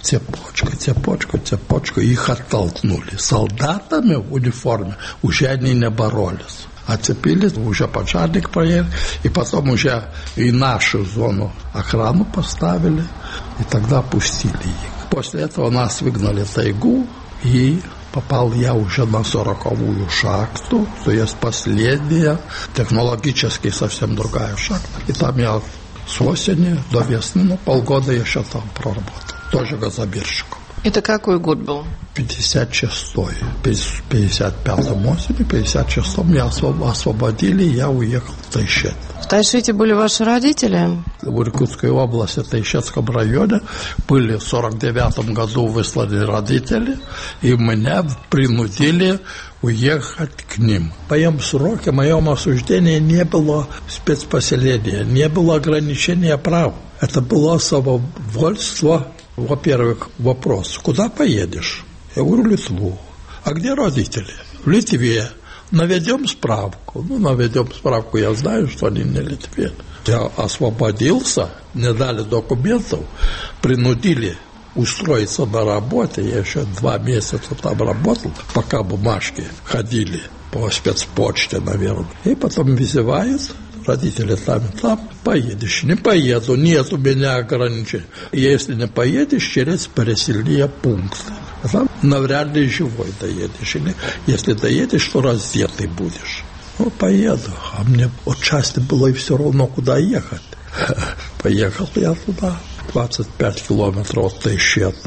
цепочка, их оттолкнули. Солдатами в униформе уже они не боролись. Оцепились, уже пожарник проехал, и потом уже и нашу зону охрану поставили, и тогда пустили их. После этого нас выгнали в тайгу, и попал я уже на 40-ю шахту, то есть последняя, технологически совсем другая шахта. И там я с осени до весны, полгода еще там проработал, тоже газобирщиком. Это какой год был? 56-й. В 55-м осени, в 56-м меня освободили, и я уехал в Тайшет. В Тайшете были ваши родители? В Иркутской области, в Тайшетском районе, были в 49-м году высланы родители, и меня принудили уехать к ним. В моем сроке, в моем осуждении не было спецпоселения, не было ограничения прав. Это было самовольство. Во-первых, вопрос, куда поедешь? Я говорю, в Литву. А где родители? В Литве. Наведем справку. Наведем справку, я знаю, что они не в Литве. Я освободился, не дали документов, принудили устроиться на работе. Я еще 2 месяца там работал, пока бумажки ходили по спецпочте, наверное. И потом вызывают. Родители там, поедешь. Не поеду, нет у меня ограничений. Если не поедешь, через переселение пункты. А там навряд ли живой доедешь. Или если доедешь, то раздетый будешь. Поеду. А мне отчасти было и все равно, куда ехать. Поехал я туда. 25 километров от Тайшета.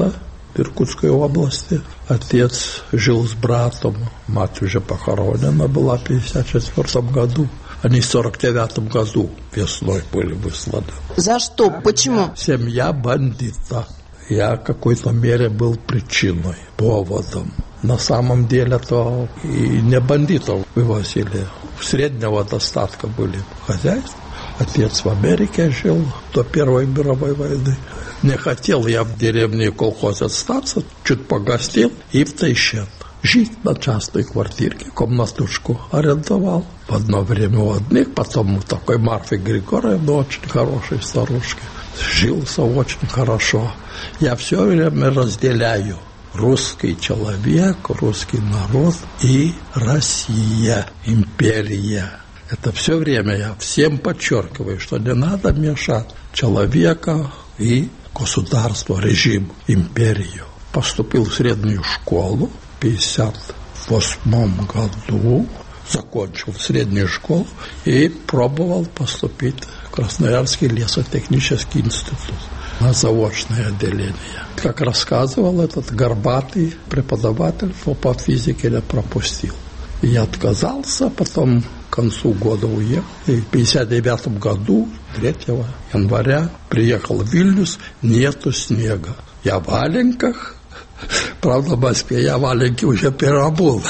в Иркутской области. Отец жил с братом, мать уже похоронена была в 1954 году. Они в 1949 году весной были высланы. За что? Почему? Семья бандита. Я в какой-то мере был причиной, поводом. На самом деле-то и не бандитов вывозили. Среднего достатка были хозяйства. Отец в Америке жил до Первой мировой войны. Не хотел я в деревне и колхозе остаться, чуть погостил и в Тайшет. Жить на частной квартирке, комнатушку арендовал. В одно время у одних, потом у такой Марфы Григорьевны, очень хорошей старушки. Жился очень хорошо. Я все время разделяю русский человек, русский народ и Россия, империя. Это все время я всем подчеркиваю, что не надо мешать человека и государство, режим, империю. Поступил в среднюю школу в 1958 году, закончил среднюю школу и пробовал поступить в Красноярский лесотехнический институт на заочное отделение. Как рассказывал этот горбатый преподаватель, по физике я пропустил. Я отказался, потом к концу года уехал. И в 1959 году, 3 января, приехал в Вильнюс, нету снега. Я в валенках. Правда, в Москве я валенки уже переобул.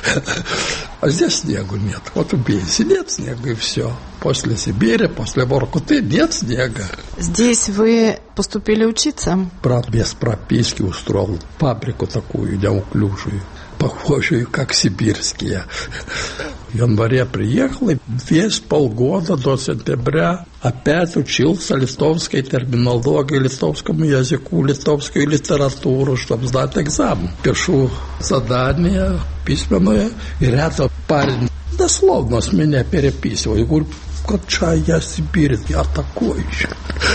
А здесь снегу нет. Вот в Бейсе нет снега, и все. После Сибири, после Воркуты нет снега. Здесь вы поступили учиться? Брат без прописки устроил фабрику такую неуклюжую, похожую, как сибирские. В январе приехал и весь полгода до сентября опять учился литовской терминологии, литовскому языку, литовскую литературу, чтобы сдать экзамен. Пишу задание письменное, и рядом парень дословно с меня переписывал. Я говорю, качай, я сибирец, я такой же.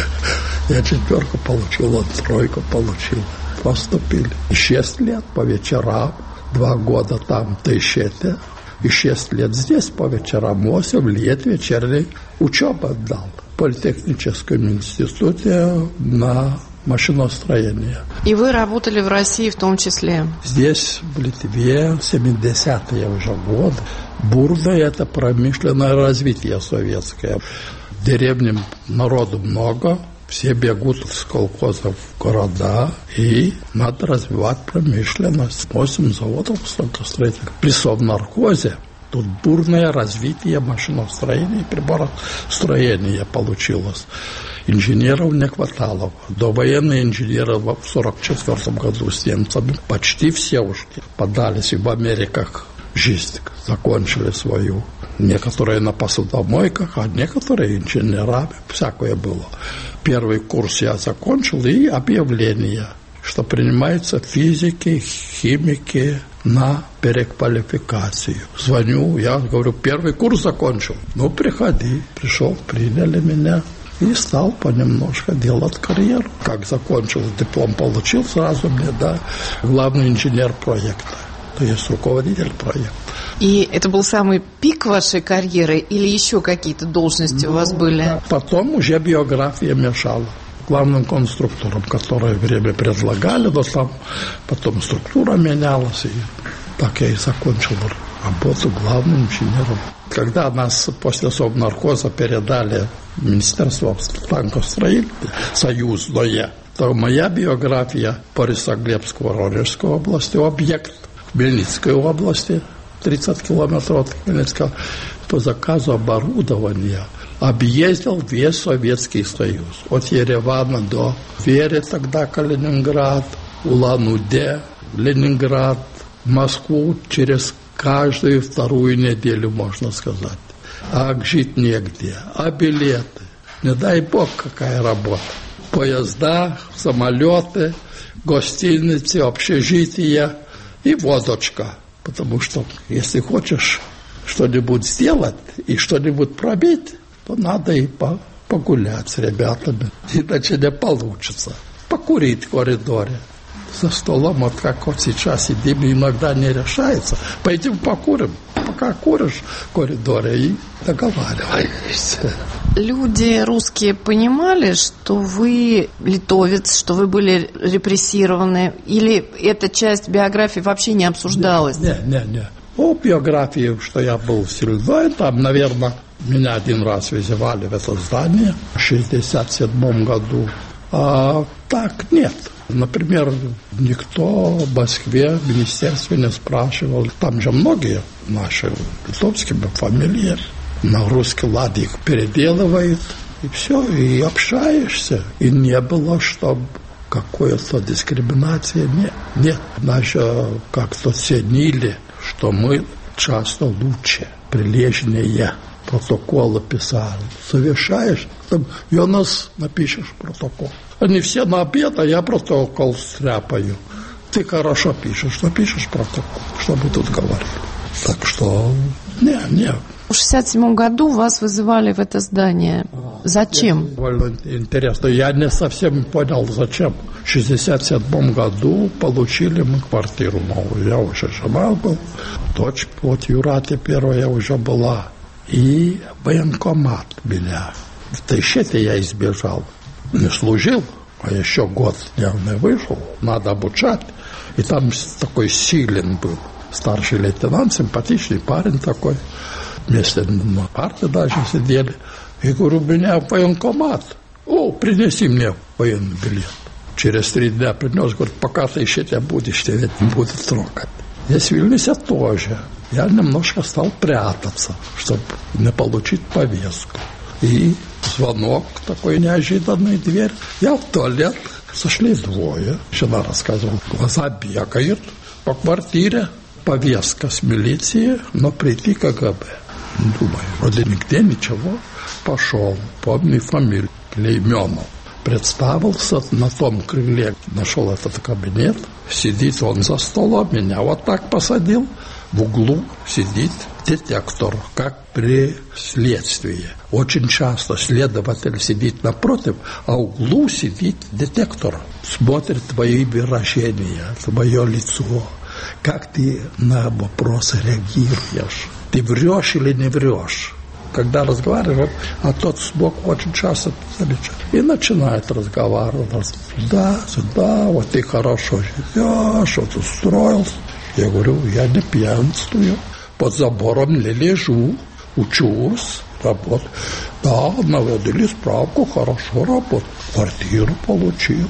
Я 4 получил, он 3 получил. Поступили. 6 лет по вечерам, 2 года там в Тайшете, и 6 лет здесь по вечерам, 8 лет вечерней учебу отдал в Политехническом институте на машиностроение. И вы работали в России в том числе? Здесь, в Литве, 70-е уже годы. Бурное – это промышленное развитие советское. В деревне народу много, все бегут с колхозов в города, и надо развивать промышленность. 8 заводов станкостроительных. При Совнархозе тут бурное развитие машиностроения и приборостроения получилось. Инженеров не хватало. Довоенные инженеры в 1944 году с немцами почти все ушли. Подались и в Америках жизнь закончили свою. Некоторые на посудомойках, а некоторые инженерами. Всякое было. Первый курс я закончил, и объявление, что принимаются физики, химики на переквалификацию. Звоню, я говорю, первый курс закончил. Ну, приходи. Пришел, приняли меня. И стал понемножку делать карьеру. Как закончил, диплом получил, сразу мне, главный инженер проекта. То есть руководитель проекта. И это был самый пик вашей карьеры или еще какие-то должности у вас были? Потом уже биография мешала. Главным конструктором, которое время предлагали, но там потом структура менялась. И так я и закончил работу главным инженером. Когда нас после Совнархоза передали в Министерство станкостроения союзное, то моя биография Борисоглебской, Воронежской области, объект в Мельницкой области, 30 километров от Хмельницка, по заказу оборудования объездил весь Советский Союз. От Еревана до Твери, тогда Калининград, Улан-Удэ, Ленинград, Москву через каждую вторую неделю, можно сказать. А жить негде, а билеты. Не дай бог, какая работа. Поезда, самолеты, гостиницы, общежития и водочка. Потому что, если хочешь что-нибудь сделать и что-нибудь пробить, то надо и погулять с ребятами. Иначе не получится. Покурить в коридоре. за столом, вот как вот сейчас сидим, иногда не решается. Пойдем покурим. Пока куришь в коридоре и договариваешься. Люди русские понимали, что вы литовец, что вы были репрессированы? Или эта часть биографии вообще не обсуждалась? Не. По биографии, что я был сельдой, там, наверное, меня один раз вызывали в это здание в 1967 году. А так нет. Например, никто в Москве, в министерстве не спрашивал. Там же многие наши литовские фамилии на русский лад их переделывают. И все, и общаешься. И не было, чтобы какой-то дискриминации. Нет. Наши как-то ценили, что мы часто лучше, прилежнее. Протоколы писали. Совершаешь, там, Йонас, напишешь протокол. Они все на обед, а я протокол стряпаю. Ты хорошо пишешь, напишешь протокол, что мы тут говорили. Так что, не. В 1967 году вас вызывали в это здание. Зачем? Интересно, я не совсем понял, зачем. В 1967 году получили мы квартиру новую. Я уже женат был, дочь вот Юрате первая уже была. И военкомат меня. В Тайшете я избежал. Не служил, а еще год я не вышел. Надо обучать. И там такой Силин был. Старший лейтенант, симпатичный парень такой. Вместе на парте даже сидели. И говорю, меня в военкомат. Принеси мне военный билет. Через 3 дня принес, говорит, пока ты еще тебя будешь, тебя не будут трогать. Здесь в Вильнюсе тоже. Я немножко стал прятаться, чтобы не получить повестку. И звонок такой неожиданный, дверь. Я в туалет, сошли двое. Жена рассказывала, глаза бегают по квартире. Повестка с милиции, но прийти КГБ. Думаю, вроде нигде ничего. Пошел, помню фамилию, Клейменов. Представился на том крыле, нашел этот кабинет. Сидит он за столом, меня вот так посадил. В углу сидит детектор, как при следствии. Очень часто следователь сидит напротив, а в углу сидит детектор. Смотрит твои выражения, твое лицо. Как ты на вопросы реагируешь? Ты врешь или не врешь? Когда разговариваешь, а тот сбоку очень часто замечает. И начинает разговаривать. Сюда, вот ты хорошо живешь, вот устроился. Я говорю, я не пьянствую. Под забором не лежу, учусь, работаю. Да, наводили справку, хорошо работаю. Квартиру получил.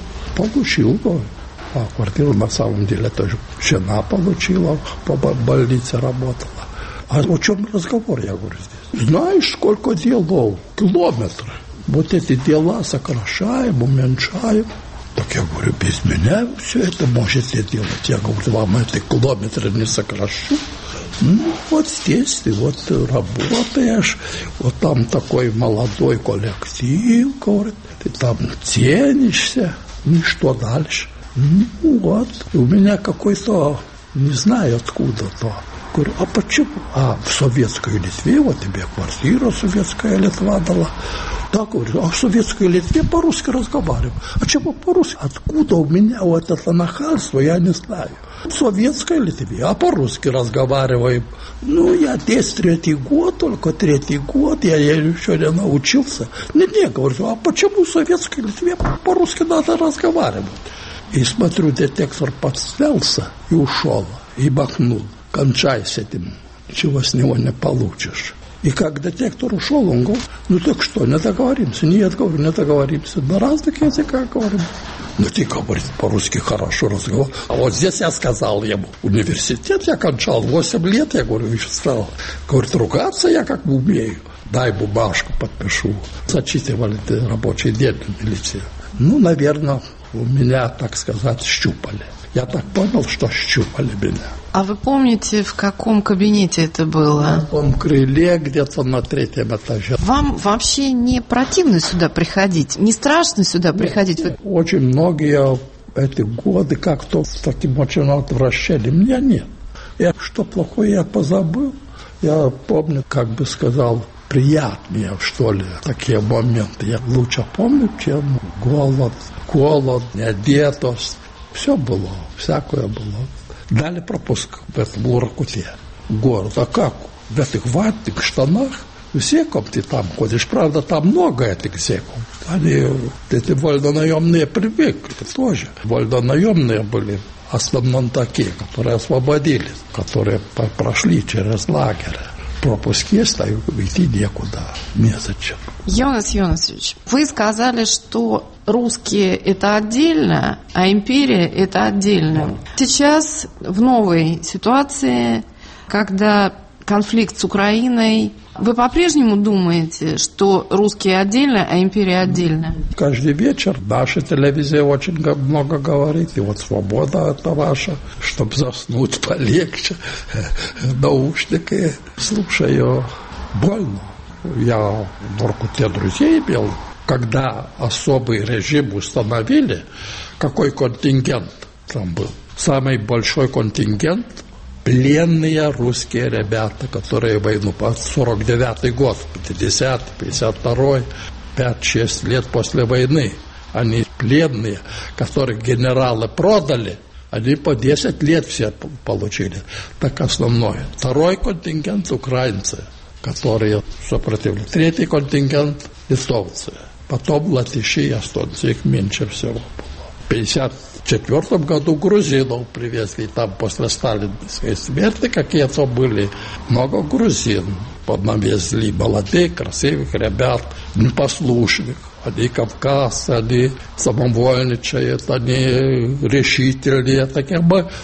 А квартиру на самом деле тоже жена получила, по больнице работала. А о чем разговор, я говорю, здесь? Знаешь, сколько делов? Километры. Вот эти дела сокращаем, уменьшаем. Так я говорю, без меня все это можете делать. Я говорю, вам эти километры не сокращу. Ну, вот здесь ты вот работаешь, вот там такой молодой коллектив, говорит, ты там ценишься, ну что дальше? Ну вот, у меня какой-то, не знаю откуда-то. Говорю, а почему? В советской Литве, вот тебе квартира советская Литва дала. Так, говорю, а в советской Литве по-русски разговариваю. А чего по-русски? Откуда у меня вот это нахальство, я не знаю. В советской Литве, а по-русски разговариваем. Ну, я здесь 3-й год, только 3-й год, я еще не научился. Не, говорю, а почему в советской Литве по-русски надо разговаривать? И смотрю, детектор подснялся и ушел, и махнул. Кончай с этим, ничего с него не получишь. И как детектор ушел, он говорит, ну так что, не договоримся? Нет, говорю, не договоримся. На разных языках говорим. Ну ты, говорит, по-русски хорошо разговаривал. А вот здесь я сказал ему, университет я кончал, 8 лет, я говорю, еще сказал. Говорит, ругаться я как умею. Дай бумажку, подпишу. Зачитывали рабочий день в милиции. Ну, наверное, у меня, так сказать, щупали. Я так понял, что щупали меня. А вы помните, в каком кабинете это было? На том крыле, где-то на 3-м этаже. Вам вообще не противно сюда приходить? Не страшно сюда приходить? Нет. Очень многие эти годы как-то с таким очень отвращением. Меня нет. Что плохое я позабыл. Я помню, как бы сказал, приятнее, что ли, такие моменты. Я лучше помню, чем голод, неодетость. Все было, всякое было. Дали пропуск в этом Луракуте, город. А как? В этих ватных штанах зеком ты там ходишь. Правда, там много этих зеков. Они, эти вольнонаемные привыкли тоже. Вольнонаемные были в основном такие, которые освободились, которые прошли через лагерь. Пропуск есть, а идти некуда, незачем. Йонас Йонасович, вы сказали, что русские – это отдельно, а империя – это отдельно. Сейчас в новой ситуации, когда конфликт с Украиной, вы по-прежнему думаете, что русские отдельно, а империя отдельно? Каждый вечер наша телевизия очень много говорит, и вот свобода это ваша, чтобы заснуть полегче, наушники слушаю. Больно. Я в Воркуте друзей имел, когда особый режим установили, какой контингент там был. Самый большой контингент – пленные русские ребята, которые войну по 49-й год, 50-й, 52-й, 5-6 лет после войны. Они пленные, которых генералы продали, они по 10 лет все получили. Так основное. Второй контингент – украинцы, которые сопротивлялись. Третий контингент – литовцы. Потом латыши и эстонцы, их меньше всего было. В 1954 году грузинов привезли, там после сталинской смерти какие-то были много грузин. Поднавезли молодых, красивых ребят, непослушных. Они кавказцы, они самовольничают, они решительные. Такие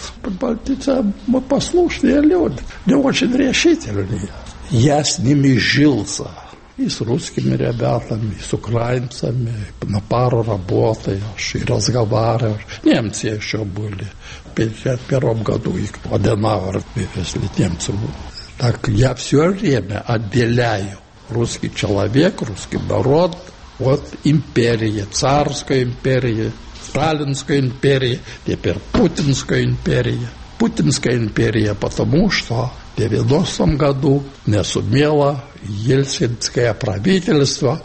мы послушные люди, не очень решительные. Я с ними жился. И с русскими ребятами, и с украинцами, на пару работаешь, и разговариваешь. Немцы еще были. В 1951 году их в Аденауэр вывезли, немцы. Так я все время отделяю русский человек, русский народ от империи, царской империи, сталинской империи, теперь путинской империи. Путинская империя, потому что в 90-м году не сумело ельцинское правительство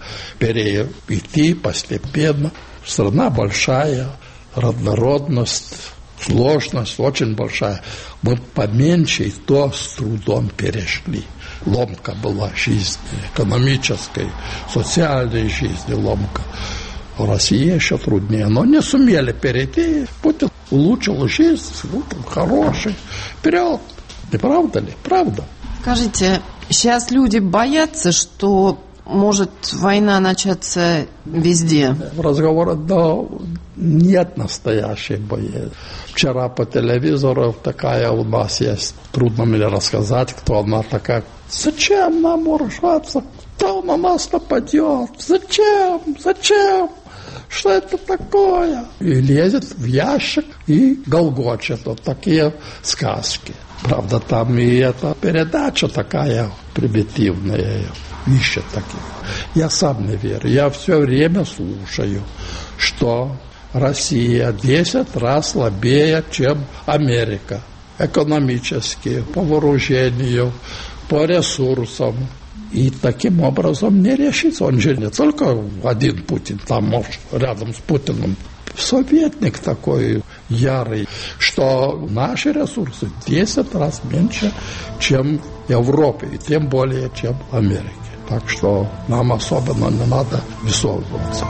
перейти постепенно. Страна большая, роднородность, сложность очень большая. Мы поменьше и то с трудом перешли. Ломка была жизни, экономической, социальной жизни ломка. В России еще труднее, но не сумели перейти. Путин улучшил жизнь, хороший. Вперед! Не правда ли? Правда. Скажите, сейчас люди боятся, что может война начаться везде? Разговора, да, нет настоящей боязни. Вчера по телевизору такая у нас есть, трудно мне рассказать, кто она такая. Зачем нам вооружаться? Кто на нас нападет? Зачем? Зачем? Что это такое? И лезет в ящик и голгочет. Вот такие сказки. Правда, там и эта передача такая примитивная, ищет таких. Я сам не верю. Я все время слушаю, что Россия 10 раз слабее, чем Америка. Экономически, по вооружению, по ресурсам. И таким образом не решится. Он же не только один Путин, там, может, рядом с Путиным. Советник такой ярый, что наши ресурсы в 10 раз меньше, чем в Европе, и тем более, чем в Америке. Так что нам особенно не надо высовываться.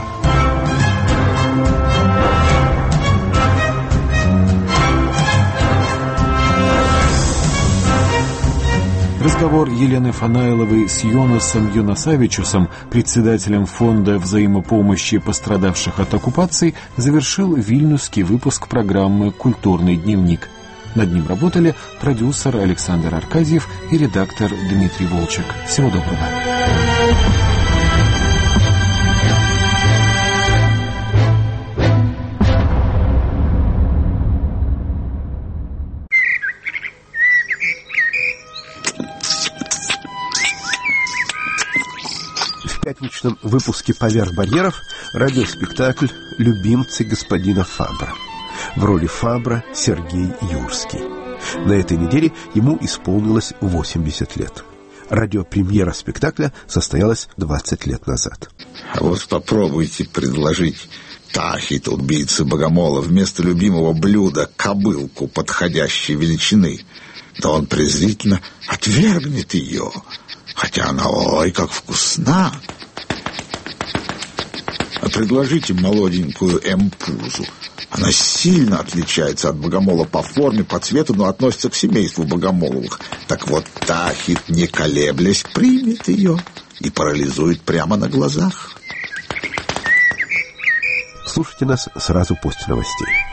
Разговор Елены Фанайловой с Йонасом Йонасавичусом, председателем фонда взаимопомощи пострадавших от оккупации, завершил вильнюсский выпуск программы «Культурный дневник». Над ним работали продюсер Александр Аркадьев и редактор Дмитрий Волчек. Всего доброго. В пятничном выпуске «Поверх барьеров» радиоспектакль «Любимцы господина Фабра». В роли Фабра Сергей Юрский. На этой неделе ему исполнилось 80 лет. Радиопремьера спектакля состоялась 20 лет назад. А вот попробуйте предложить Тахит, убийцы богомола, вместо любимого блюда кобылку подходящей величины, то он презрительно отвергнет ее, хотя она, ой, как вкусна. А предложите молоденькую эмпузу. Она сильно отличается от богомола по форме, по цвету, но относится к семейству богомоловых. Так вот, Тахит, не колеблясь, примет ее и парализует прямо на глазах. Слушайте нас сразу после новостей.